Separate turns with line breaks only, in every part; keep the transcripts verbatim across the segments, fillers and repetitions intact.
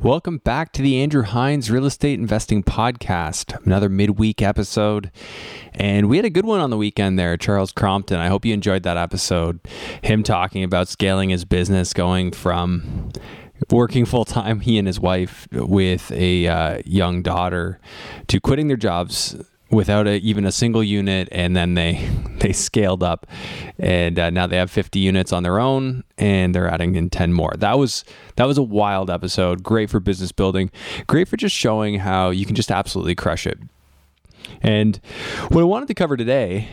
Welcome back to the Andrew Hines Real Estate Investing Podcast, another midweek episode. And we had a good one on the weekend there, Charles Crompton. I hope you enjoyed that episode. Him talking about scaling his business, going from working full-time, he and his wife, with a uh, young daughter, to quitting their jobs without a, even a single unit, and then they they scaled up, and uh, now they have fifty units on their own, and they're adding in ten more. That was that was a wild episode. Great for business building. Great for just showing how you can just absolutely crush it. And what I wanted to cover today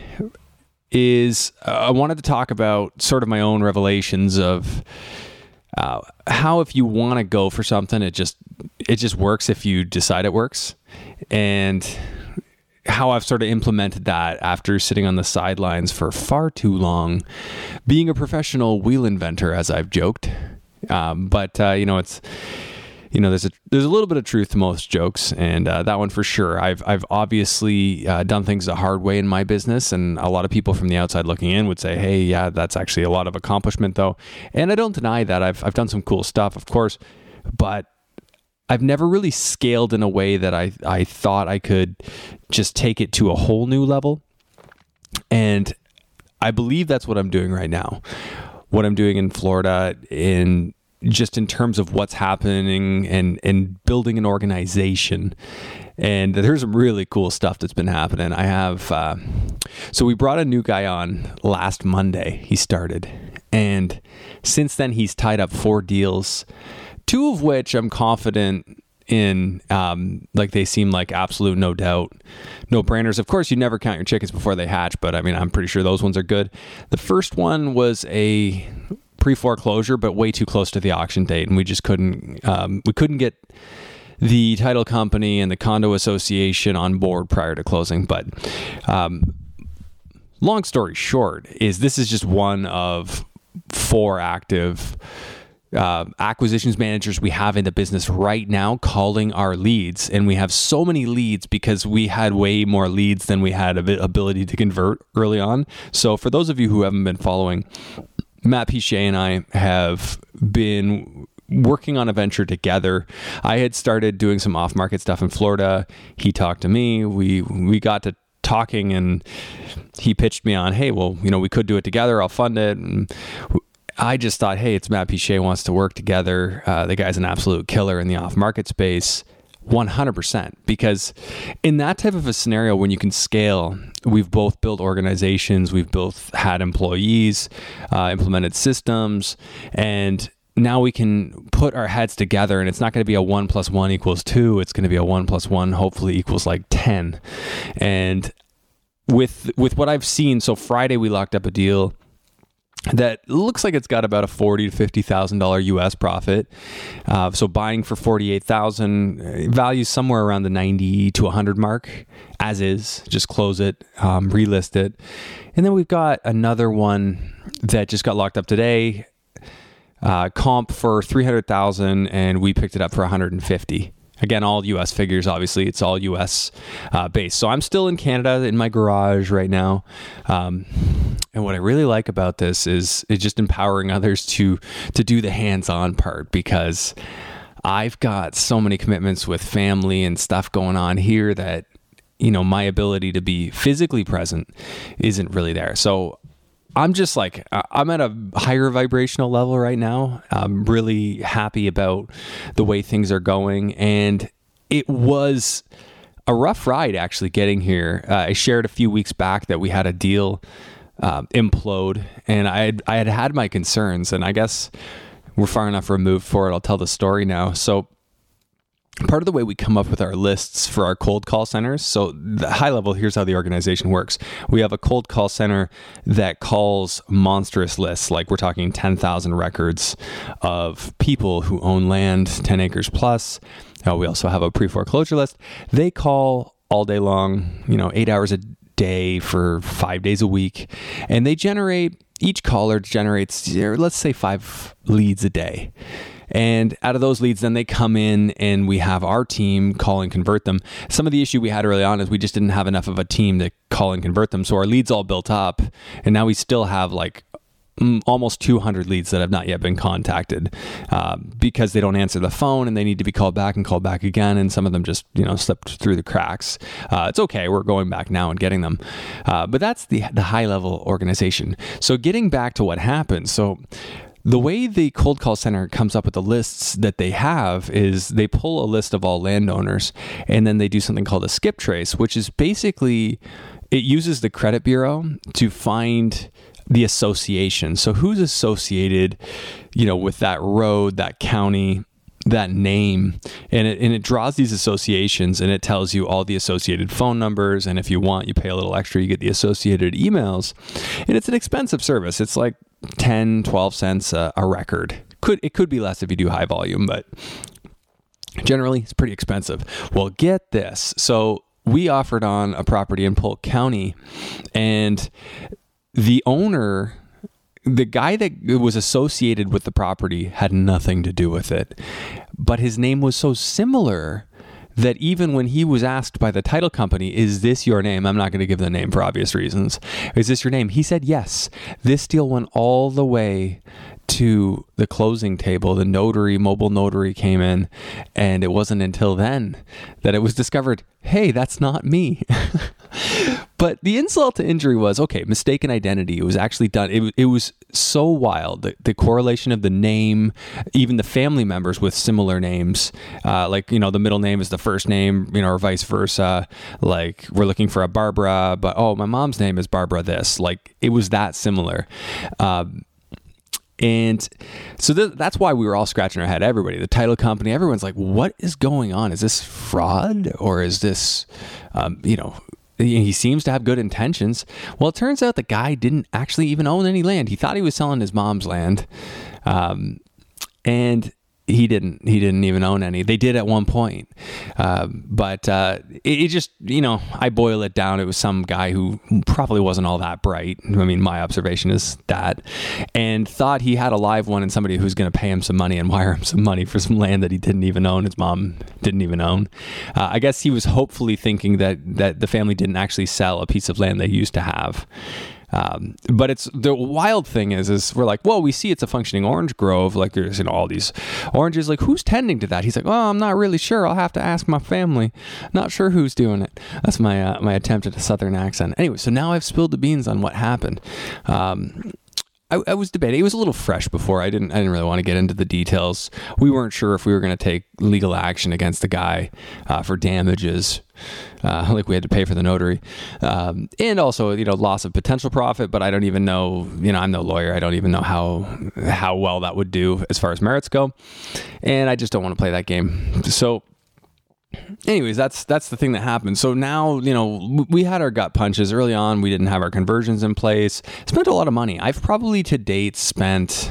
is uh, I wanted to talk about sort of my own revelations of uh, how if you want to go for something, it just it just works if you decide it works, and how I've sort of implemented that after sitting on the sidelines for far too long, being a professional wheel inventor, as I've joked. Um, but, uh, you know, it's, you know, there's a, there's a little bit of truth to most jokes, and uh, that one for sure. I've, I've obviously uh, done things the hard way in my business, and a lot of people from the outside looking in would say, hey, yeah, that's actually a lot of accomplishment though. And I don't deny that. I've, I've done some cool stuff, of course, but I've never really scaled in a way that I, I thought I could just take it to a whole new level. And I believe that's what I'm doing right now. What I'm doing in Florida, in just in terms of what's happening and, and building an organization. And there's some really cool stuff that's been happening. I have, uh, so we brought a new guy on last Monday. He started. And since then, he's tied up four deals, two of which I'm confident in, um, like they seem like absolute no doubt, no brainers. Of course, you never count your chickens before they hatch, but I mean, I'm pretty sure those ones are good. The first one was a pre-foreclosure, but way too close to the auction date, and we just couldn't, um, we couldn't get the title company and the condo association on board prior to closing. But um, long story short is this is just one of four active Uh, acquisitions managers we have in the business right now calling our leads. And we have so many leads because we had way more leads than we had ab- ability to convert early on. So for those of you who haven't been following, Matt Piche and I have been working on a venture together. I had started doing some off-market stuff in Florida. He talked to me. We we got to talking, and he pitched me on, hey, well, you know, we could do it together. I'll fund it. And I just thought, hey, it's Matt Piche wants to work together. Uh, the guy's an absolute killer in the off-market space, one hundred percent. Because in that type of a scenario, when you can scale, we've both built organizations, we've both had employees, uh, implemented systems, and now we can put our heads together, and it's not going to be a one plus one equals two. It's going to be a one plus one hopefully equals like ten. And with with what I've seen, so Friday we locked up a deal that looks like it's got about a forty to fifty thousand dollar U S profit. Uh, so buying for forty eight thousand, value somewhere around the ninety to a hundred mark, as is. Just close it, um, relist it, and then we've got another one that just got locked up today. Uh, comp for three hundred thousand, and we picked it up for one hundred and fifty. Again, all U S figures, obviously. It's all U S uh, based. So I'm still in Canada in my garage right now. Um, and what I really like about this is, is just empowering others to to do the hands-on part, because I've got so many commitments with family and stuff going on here that, you know, my ability to be physically present isn't really there. So I'm just like, I'm at a higher vibrational level right now. I'm really happy about the way things are going. And it was a rough ride actually getting here. Uh, I shared a few weeks back that we had a deal um, implode, and I had, I had had my concerns, and I guess we're far enough removed for it. I'll tell the story now. So part of the way we come up with our lists for our cold call centers, so the high level, here's how the organization works. We have a cold call center that calls monstrous lists, like we're talking ten thousand records of people who own land, ten acres plus. Uh, we also have a pre-foreclosure list. They call all day long, you know, eight hours a day for five days a week. And they generate, each caller generates, let's say five leads a day. And out of those leads, then they come in and we have our team call and convert them. Some of the issue we had early on is we just didn't have enough of a team to call and convert them. So our leads all built up, and now we still have like almost two hundred leads that have not yet been contacted uh, because they don't answer the phone and they need to be called back and called back again. And some of them just, you know, slipped through the cracks. Uh, it's okay. We're going back now and getting them. Uh, but that's the, the high level organization. So getting back to what happened. So the way the cold call center comes up with the lists that they have is they pull a list of all landowners and then they do something called a skip trace, which is basically, it uses the credit bureau to find the association. So who's associated, you know, with that road, that county, that name, and it and it draws these associations and it tells you all the associated phone numbers. And if you want, you pay a little extra, you get the associated emails. And it's an expensive service. It's like ten, twelve cents a, a record. Could it could be less if you do high volume, but generally it's pretty expensive. Well, get this. So we offered on a property in Polk County, and the owner, the guy that was associated with the property had nothing to do with it, but his name was so similar that even when he was asked by the title company, is this your name? I'm not going to give the name for obvious reasons. Is this your name? He said yes. This deal went all the way to the closing table. The notary, mobile notary came in, and it wasn't until then that it was discovered, hey, that's not me. But the insult to injury was, okay, mistaken identity. It was actually done. It, it was so wild. The, the correlation of the name, even the family members with similar names, uh, like, you know, the middle name is the first name, you know, or vice versa. Like, we're looking for a Barbara, but, oh, my mom's name is Barbara this. Like, it was that similar. Um, And so th- that's why we were all scratching our head. Everybody, the title company, everyone's like, what is going on? Is this fraud or is this, um, you know, he seems to have good intentions. Well, it turns out the guy didn't actually even own any land. He thought he was selling his mom's land. Um, and he didn't, he didn't even own any. They did at one point. Uh, but uh, it, it just, you know, I boil it down. It was some guy who probably wasn't all that bright. I mean, my observation is that, and thought he had a live one and somebody who's going to pay him some money and wire him some money for some land that he didn't even own. His mom didn't even own. Uh, I guess he was hopefully thinking that, that the family didn't actually sell a piece of land they used to have. Um, but it's the wild thing is, is we're like, well, we see it's a functioning orange grove. Like there's, you know, all these oranges, like who's tending to that? He's like, well, I'm not really sure. I'll have to ask my family. Not sure who's doing it. That's my, uh, my attempt at a Southern accent. Anyway, so now I've spilled the beans on what happened. Um, I, I was debating. It was a little fresh before. I didn't. I didn't really want to get into the details. We weren't sure if we were going to take legal action against the guy uh, for damages, uh, like we had to pay for the notary, um, and also, you know, loss of potential profit. But I don't even know. You know, I'm no lawyer. I don't even know how how well that would do as far as merits go, and I just don't want to play that game. So. Anyways, that's that's the thing that happened. So now, you know, we had our gut punches early on. We didn't have our conversions in place. Spent a lot of money. I've probably to date spent,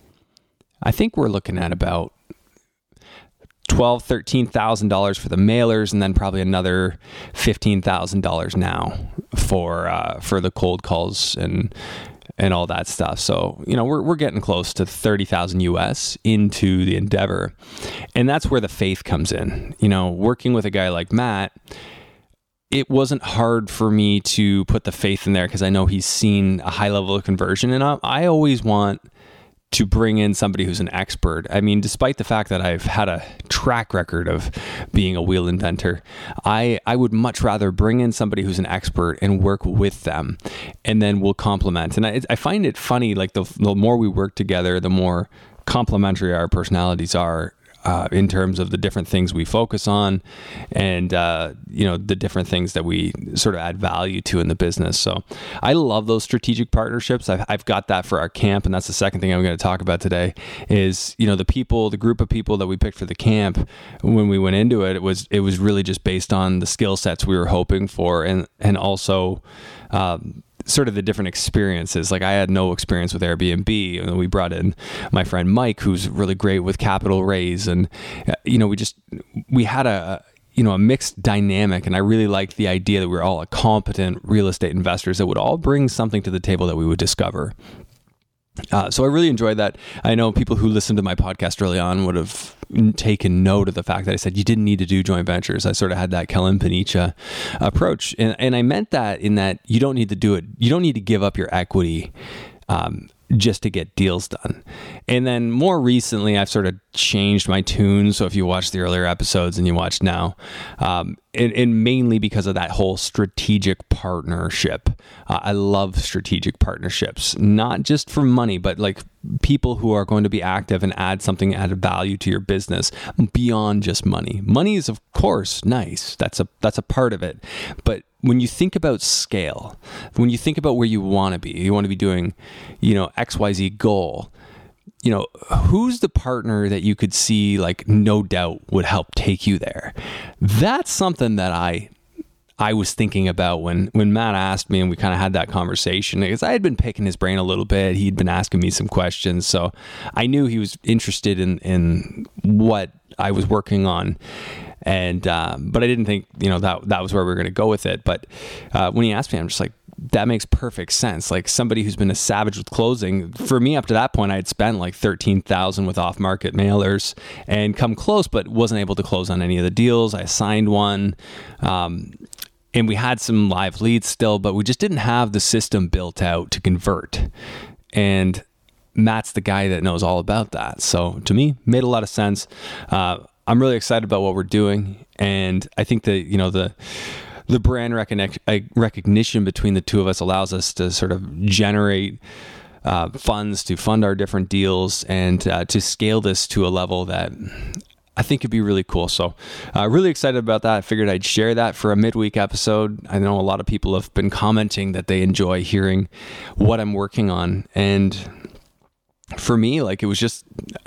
I think we're looking at about twelve thousand dollars, thirteen thousand dollars for the mailers, and then probably another fifteen thousand dollars now for uh, for the cold calls and and all that stuff. So, you know, we're we're getting close to thirty thousand U S into the endeavor. And that's where the faith comes in. You know, working with a guy like Matt, it wasn't hard for me to put the faith in there because I know he's seen a high level of conversion. And I, I always want to bring in somebody who's an expert. I mean, despite the fact that I've had a track record of being a wheel inventor, I, I would much rather bring in somebody who's an expert and work with them, and then we'll complement. And I, I find it funny, like the, the more we work together, the more complementary our personalities are. Uh, in terms of the different things we focus on and, uh, you know, the different things that we sort of add value to in the business. So I love those strategic partnerships. I've, I've got that for our camp. And that's the second thing I'm going to talk about today is, you know, the people, the group of people that we picked for the camp when we went into it, it was, it was really just based on the skill sets we were hoping for. And, and also, um, sort of the different experiences. Like I had no experience with Airbnb, and we brought in my friend Mike, who's really great with capital raise, and you know, we just we had a you know a mixed dynamic, and I really liked the idea that we were all a competent real estate investors that would all bring something to the table that we would discover. Uh, so I really enjoyed that. I know people who listened to my podcast early on would have taken note of the fact that I said you didn't need to do joint ventures. I sort of had that Kellen Panicha approach. And, and I meant that in that you don't need to do it. You don't need to give up your equity um, just to get deals done. And then more recently, I've sort of changed my tune. So if you watch the earlier episodes and you watch now, um, and, and mainly because of that whole strategic partnership. Uh, I love strategic partnerships, not just for money, but like people who are going to be active and add something, add value to your business beyond just money. Money is, of course, nice. That's a that's a part of it. But when you think about scale, when you think about where you want to be, you want to be doing, you know, X Y Z goal, you know, who's the partner that you could see, like, no doubt would help take you there? That's something that I I was thinking about when, when Matt asked me and we kind of had that conversation, because I had been picking his brain a little bit. He'd been asking me some questions. So I knew he was interested in, in what I was working on. And, um, but I didn't think, you know, that, that was where we were going to go with it. But, uh, when he asked me, I'm just like, that makes perfect sense. Like, somebody who's been a savage with closing, for me up to that point, I had spent like thirteen thousand with off market mailers and come close, but wasn't able to close on any of the deals. I signed one, um, and we had some live leads still, but we just didn't have the system built out to convert. And Matt's the guy that knows all about that. So to me, made a lot of sense. Uh, I'm really excited about what we're doing. And I think that, you know, the, the brand recognition, recognition between the two of us allows us to sort of generate uh, funds to fund our different deals and uh, to scale this to a level that I think could be really cool. So uh, really excited about that. I figured I'd share that for a midweek episode. I know a lot of people have been commenting that they enjoy hearing what I'm working on. And for me, like, it was just,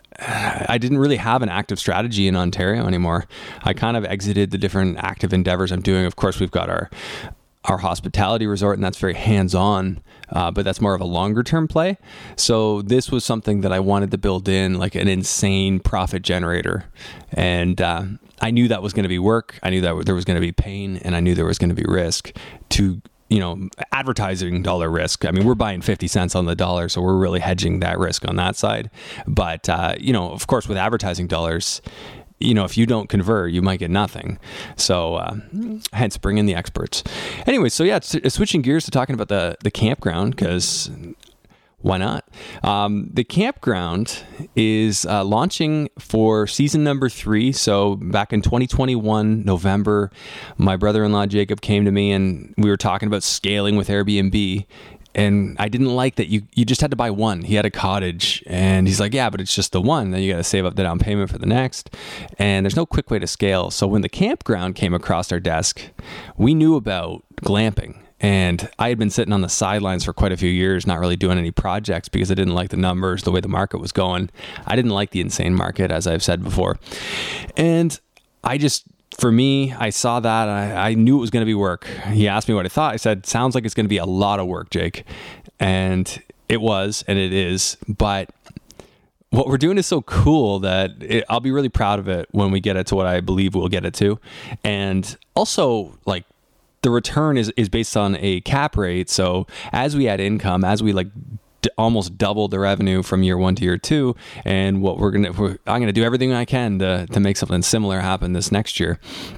I didn't really have an active strategy in Ontario anymore. I kind of exited the different active endeavors I'm doing. Of course, we've got our our hospitality resort, and that's very hands-on, uh, but that's more of a longer-term play. So this was something that I wanted to build in, like an insane profit generator. And uh, I knew that was going to be work. I knew that there was going to be pain, and I knew there was going to be risk to, you know, advertising dollar risk. I mean, we're buying fifty cents on the dollar, so we're really hedging that risk on that side. But, uh, you know, of course, with advertising dollars, you know, if you don't convert, you might get nothing. So uh, hence bring in the experts. Anyway, so yeah, it's, switching gears to talking about the, the campground, because why not? Um, the campground is uh, launching for season number three. So back in twenty twenty-one, November, my brother-in-law Jacob came to me and we were talking about scaling with Airbnb. And I didn't like that you, you just had to buy one. He had a cottage and he's like, yeah, but it's just the one. Then you got to save up the down payment for the next. And there's no quick way to scale. So when the campground came across our desk, we knew about glamping. And I had been sitting on the sidelines for quite a few years, not really doing any projects because I didn't like the numbers, the way the market was going. I didn't like the insane market, as I've said before. And I just... For me, I saw that. I, I knew it was going to be work. He asked me what I thought. I said, sounds like it's going to be a lot of work, Jake. And it was, and it is. But what we're doing is so cool that it, I'll be really proud of it when we get it to what I believe we'll get it to. And also, like, the return is, is based on a cap rate. So as we add income, as we like d- almost double the revenue from year one to year two, and what we're gonna, we're, I'm gonna do everything I can to to make something similar happen this next year.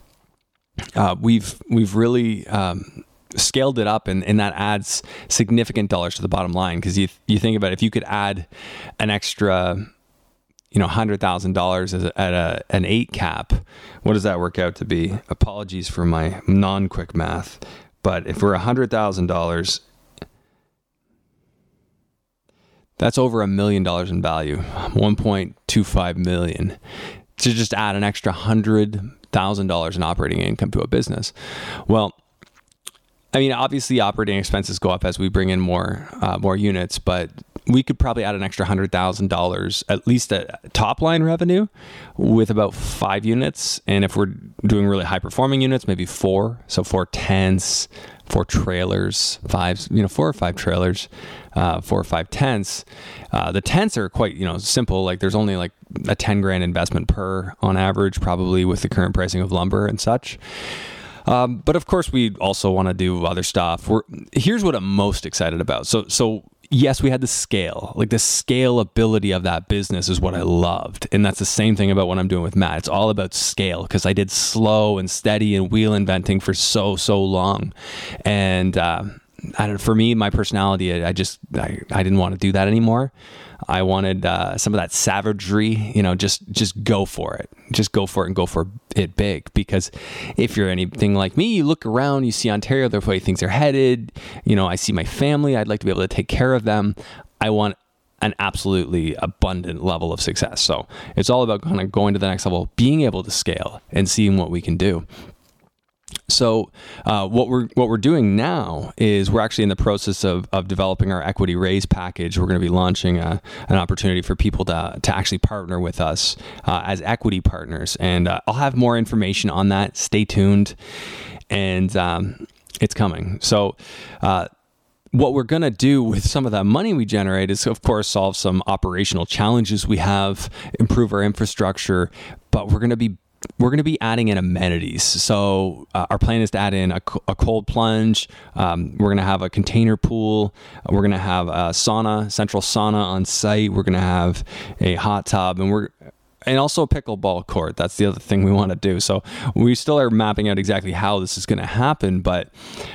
Uh, we've we've really um, scaled it up, and, and that adds significant dollars to the bottom line. Because you you think about it, if you could add an extra, you know, hundred thousand dollars at a an eight cap, what does that work out to be? Apologies for my non-quick math, but if we're a hundred thousand dollars, that's over a million dollars in value, one point two five million, to just add an extra hundred thousand dollars in operating income to a business. Well, I mean, obviously operating expenses go up as we bring in more uh, more units, but we could probably add an extra one hundred thousand dollars, at least at top line revenue, with about five units. And if we're doing really high performing units, maybe four. So four tents, four trailers, five, you know, four or five trailers, uh, four or five tents. Uh, the tents are quite, you know, simple. Like there's only like a ten grand investment per on average, probably with the current pricing of lumber and such. Um, but of course, we also want to do other stuff. We're, here's what I'm most excited about. So, so yes, we had the scale, like the scalability of that business is what I loved. And that's the same thing about what I'm doing with Matt. It's all about scale, because I did slow and steady and wheel inventing for so, so long. And, uh, I don't, for me, my personality, I, I just, I, I didn't want to do that anymore. I wanted uh, some of that savagery, you know, just, just go for it. Just go for it and go for it big. Because if you're anything like me, you look around, you see Ontario, the way things are headed. You know, I see my family. I'd like to be able to take care of them. I want an absolutely abundant level of success. So it's all about kind of going to the next level, being able to scale and seeing what we can do. So uh, what we're what we're doing now is we're actually in the process of, of developing our equity raise package. We're going to be launching a, an opportunity for people to to actually partner with us uh, as equity partners, and uh, I'll have more information on that. Stay tuned, and um, it's coming. So. Uh, What we're going to do with some of that money we generate is, of course, solve some operational challenges we have, improve our infrastructure, but we're going to be we're going to be adding in amenities. So uh, our plan is to add in a, a cold plunge. Um, we're going to have a container pool. We're going to have a sauna, central sauna on site. We're going to have a hot tub, and we're and also a pickleball court. That's the other thing we want to do. So we still are mapping out exactly how this is going to happen, but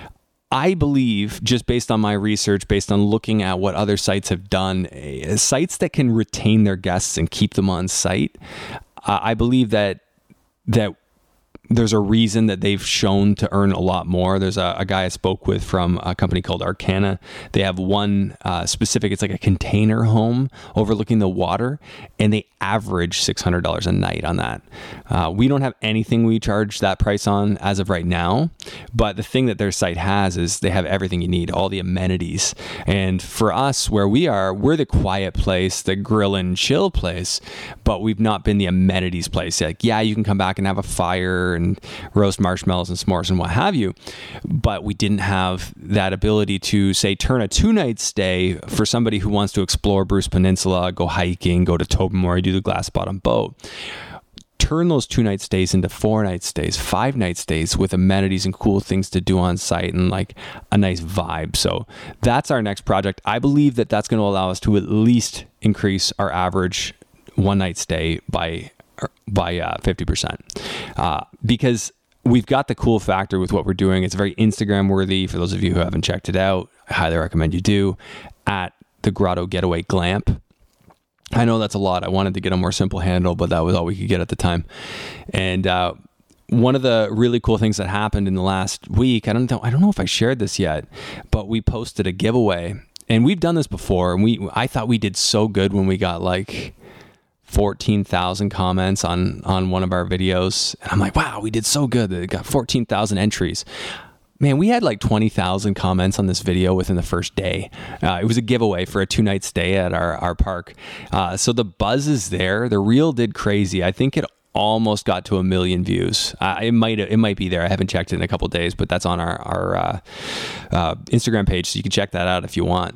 I believe, just based on my research, based on looking at what other sites have done, uh, sites that can retain their guests and keep them on site, uh, I believe that that there's a reason that they've shown to earn a lot more. There's a, a guy I spoke with from a company called Arcana. They have one uh, specific, it's like a container home overlooking the water, and they average six hundred dollars a night on that. Uh, we don't have anything we charge that price on as of right now, but the thing that their site has is they have everything you need, all the amenities. And for us, where we are, we're the quiet place, the grill and chill place, but we've not been the amenities place. Like, yeah, you can come back and have a fire and roast marshmallows and s'mores and what have you, but we didn't have that ability to, say, turn a two-night stay for somebody who wants to explore Bruce Peninsula, go hiking, go to Tobermory, do the glass bottom boat. Turn those two-night stays into four-night stays, five-night stays with amenities and cool things to do on site and like a nice vibe. So that's our next project. I believe that that's going to allow us to at least increase our average one-night stay by by uh, fifty percent, uh, because we've got the cool factor with what we're doing. It's very Instagram worthy. For those of you who haven't checked it out, I highly recommend you do, at the Grotto Getaway Glamp. I know that's a lot. I wanted to get a more simple handle, but that was all we could get at the time. And uh, one of the really cool things that happened in the last week, I don't know, I don't know if I shared this yet, but we posted a giveaway, and we've done this before. And we, I thought we did so good when we got like fourteen thousand comments on, on one of our videos. And I'm like, wow, we did so good. It got fourteen thousand entries. Man, we had like twenty thousand comments on this video within the first day. Uh, it was a giveaway for a two-night stay at our, our park. Uh, so the buzz is there. The reel did crazy. I think it almost got to a million views. Uh, it might it might be there. I haven't checked it in a couple of days, but that's on our, our uh, uh, Instagram page, so you can check that out if you want.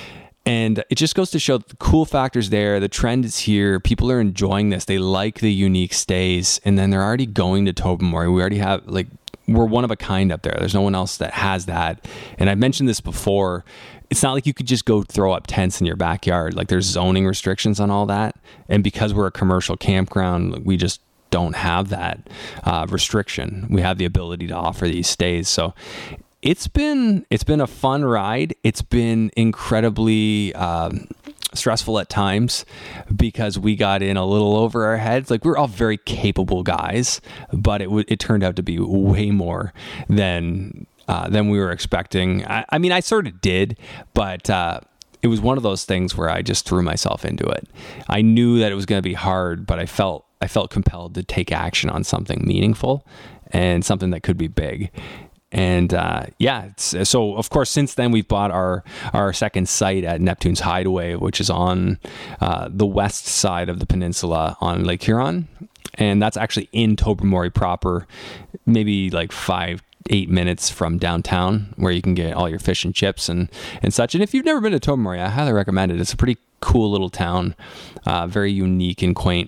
And it just goes to show the cool factors there. The trend is here. People are enjoying this. They like the unique stays. And then they're already going to Tobermory. We already have, like, we're one of a kind up there. There's no one else that has that. And I mentioned this before. It's not like you could just go throw up tents in your backyard. Like, there's zoning restrictions on all that. And because we're a commercial campground, we just don't have that uh, restriction. We have the ability to offer these stays. So It's been it's been a fun ride. It's been incredibly um, stressful at times because we got in a little over our heads. Like, we're all very capable guys, but it w- it turned out to be way more than uh, than we were expecting. I, I mean, I sort of did, but uh, it was one of those things where I just threw myself into it. I knew that it was going to be hard, but I felt I felt compelled to take action on something meaningful and something that could be big. And uh, yeah, it's, so of course, since then we've bought our, our second site at Neptune's Hideaway, which is on uh, the west side of the peninsula on Lake Huron. And that's actually in Tobermory proper, maybe like five, eight minutes from downtown, where you can get all your fish and chips and, and such. And if you've never been to Tobermory, I highly recommend it. It's a pretty cool little town, uh, very unique and quaint.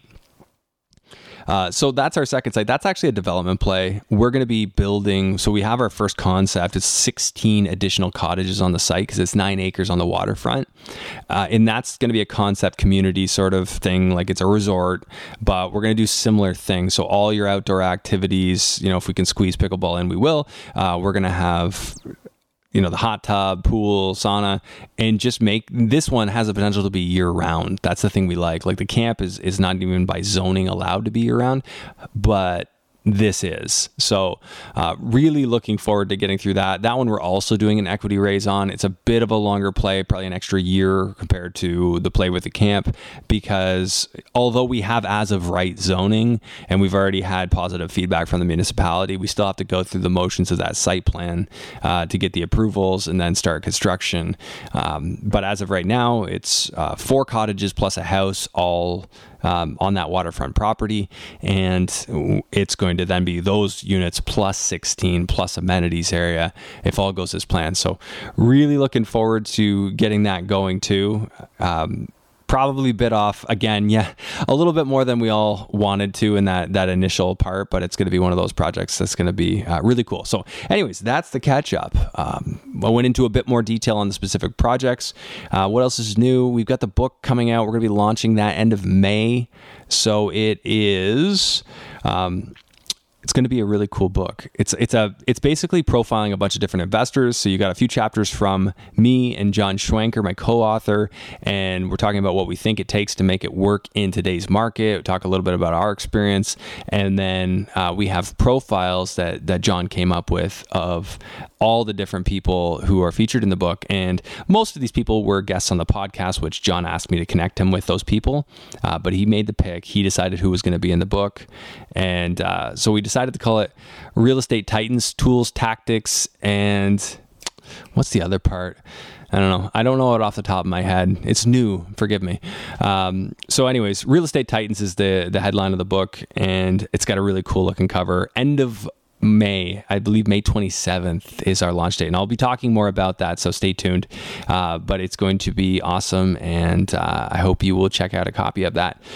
Uh, so that's our second site. That's actually a development play. We're going to be building, so we have our first concept. It's sixteen additional cottages on the site because it's nine acres on the waterfront. Uh, and that's going to be a concept community sort of thing, like it's a resort, but we're going to do similar things. So all your outdoor activities, you know, if we can squeeze pickleball in, we will. Uh, we're going to have you know, the hot tub, pool, sauna, and just make this one has the potential to be year round. That's the thing we like. Like the camp is, is not even by zoning allowed to be year round, but this is. So uh, really looking forward to getting through that. That one we're also doing an equity raise on. It's a bit of a longer play, probably an extra year compared to the play with the camp, because although we have as of right zoning and we've already had positive feedback from the municipality, we still have to go through the motions of that site plan uh, to get the approvals and then start construction. Um, but as of right now, it's uh, four cottages plus a house, all Um, on that waterfront property, and it's going to then be those units plus sixteen plus amenities area if all goes as planned. So really looking forward to getting that going too. Um, probably bit off again, yeah, a little bit more than we all wanted to in that that initial part, but it's going to be one of those projects that's going to be uh, really cool. So anyways, that's the catch up. Um, I went into a bit more detail on the specific projects. Uh, what else is new? We've got the book coming out. We're going to be launching that end of May. So it is... Um, It's going to be a really cool book. It's it's a it's basically profiling a bunch of different investors. So you got a few chapters from me and John Schwenker, my co-author, and we're talking about what we think it takes to make it work in today's market. We talk a little bit about our experience, and then uh, we have profiles that that John came up with of all the different people who are featured in the book. And most of these people were guests on the podcast, which John asked me to connect him with those people. Uh, but he made the pick. He decided who was going to be in the book, and uh, so we decided. decided to call it Real Estate Titans, Tools, Tactics, and what's the other part? I don't know. I don't know it off the top of my head. It's new. Forgive me. Um, so anyways, Real Estate Titans is the, the headline of the book, and it's got a really cool looking cover. End of May, I believe May twenty-seventh is our launch date, and I'll be talking more about that, so stay tuned. Uh, but it's going to be awesome, and uh, I hope you will check out a copy of that.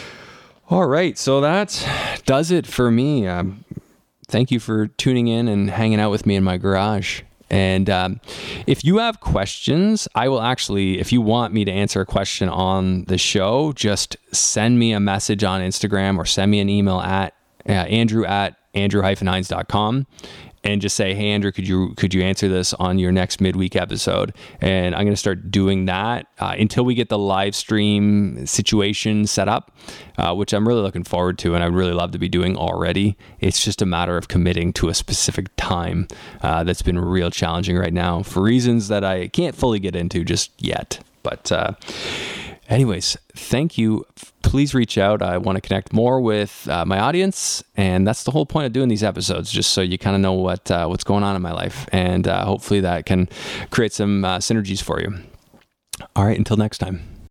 All right, so that does it for me. Um, thank you for tuning in and hanging out with me in my garage. And um, if you have questions, I will actually, if you want me to answer a question on the show, just send me a message on Instagram or send me an email at uh, andrew at andrew dash hines dot com. And just say, hey, Andrew, could you could you answer this on your next midweek episode? And I'm going to start doing that uh, until we get the live stream situation set up, uh, which I'm really looking forward to, and I'd really love to be doing already. It's just a matter of committing to a specific time uh, that's been real challenging right now for reasons that I can't fully get into just yet. But uh, anyways, thank you. Please reach out. I want to connect more with uh, my audience, and that's the whole point of doing these episodes, just so you kind of know what uh, what's going on in my life, and uh, hopefully that can create some uh, synergies for you. All right, until next time.